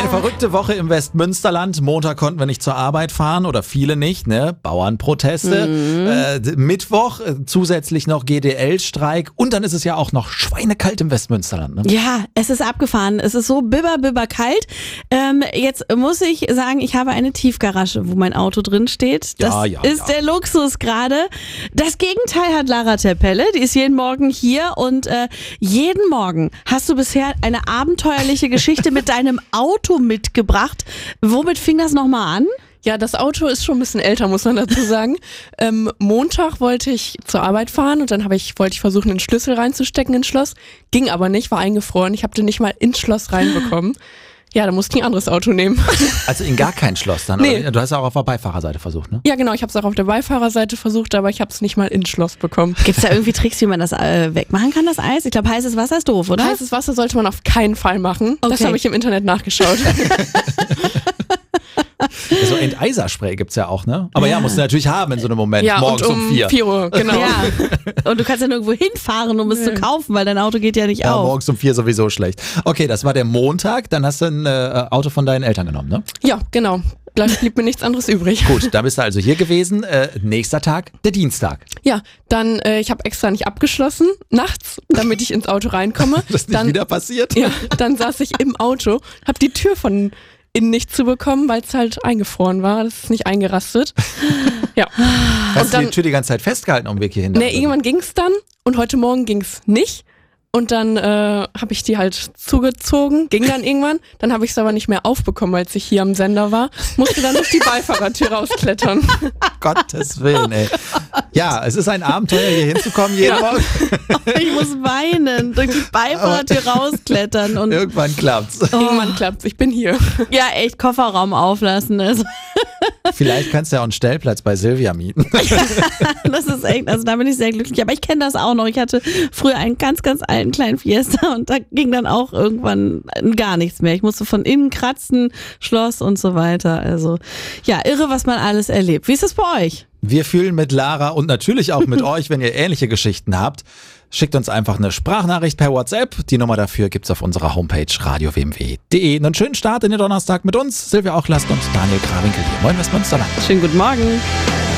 Eine verrückte Woche im Westmünsterland. Montag konnten wir nicht zur Arbeit fahren oder viele nicht, ne? Bauernproteste. Mittwoch zusätzlich noch GDL-Streik und dann ist es ja auch noch schweinekalt im Westmünsterland, ne? Ja, es ist abgefahren. Es ist so bibber kalt. Jetzt muss ich sagen, ich habe eine Tiefgarage, wo mein Auto drin steht. Das ist der Luxus gerade. Das Gegenteil hat Lara Terpelle. Die ist jeden Morgen hier und jeden Morgen hast du bisher eine abenteuerliche Geschichte mit deinem Auto mitgebracht. Womit fing das nochmal an? Ja, das Auto ist schon ein bisschen älter, muss man dazu sagen. Montag wollte ich zur Arbeit fahren und dann wollte ich versuchen, den Schlüssel reinzustecken ins Schloss. Ging aber nicht, war eingefroren. Ich habe den nicht mal ins Schloss reinbekommen. Ja, da musste ich ein anderes Auto nehmen. Also in gar kein Schloss dann? Nee. Oder? Du hast ja auch auf der Beifahrerseite versucht, ne? Ja, genau. Ich habe es auch auf der Beifahrerseite versucht, aber ich habe es nicht mal ins Schloss bekommen. Gibt es da irgendwie Tricks, wie man das wegmachen kann, das Eis? Ich glaube, heißes Wasser ist doof, oder? Heißes Wasser sollte man auf keinen Fall machen. Okay. Das habe ich im Internet nachgeschaut. So Enteiserspray gibt's ja auch, ne? Aber ja, musst du natürlich haben in so einem Moment. Ja, morgens um 4. 4 Uhr, genau. Ja. Und du kannst ja nirgendwo hinfahren, um es zu kaufen, weil dein Auto geht ja nicht auf. Morgens um 4 sowieso schlecht. Okay, das war der Montag, dann hast du ein Auto von deinen Eltern genommen, ne? Ja, genau. Blieb mir nichts anderes übrig. Gut, da bist du also hier gewesen. Nächster Tag, der Dienstag. Ja, dann, ich habe extra nicht abgeschlossen, nachts, damit ich ins Auto reinkomme. Das ist nicht wieder passiert? Ja, dann saß ich im Auto, habe die Tür von innen nicht zu bekommen, weil es halt eingefroren war. Das ist nicht eingerastet. Ja. Hast du die Tür die ganze Zeit festgehalten auf dem Weg hierhin? Ne, irgendwann ging's dann und heute Morgen ging's nicht. Und dann habe ich die halt zugezogen, ging dann irgendwann. Dann habe ich es aber nicht mehr aufbekommen, als ich hier am Sender war. Musste dann durch die Beifahrertür rausklettern. Gottes Willen, ey. Ja, es ist ein Abenteuer, hier hinzukommen jeden Morgen. Ich muss weinen, durch die Beifahrertür rausklettern. Und irgendwann klappt's. Irgendwann klappt's, ich bin hier. Ja, echt, Kofferraum auflassen. Also. Vielleicht kannst du ja auch einen Stellplatz bei Silvia mieten. Das ist echt, also da bin ich sehr glücklich. Aber ich kenne das auch noch. Ich hatte früher einen ganz alten kleinen Fiesta und da ging dann auch irgendwann gar nichts mehr. Ich musste von innen kratzen, Schloss und so weiter. Also ja, irre, was man alles erlebt. Wie ist das bei euch? Wir fühlen mit Lara und natürlich auch mit euch, wenn ihr ähnliche Geschichten habt. Schickt uns einfach eine Sprachnachricht per WhatsApp. Die Nummer dafür gibt's auf unserer Homepage radiowmw.de. Einen schönen Start in den Donnerstag mit uns. Silvia Auchlast und Daniel Krawinkel hier. Moin Westmünsterland. Schönen guten Morgen.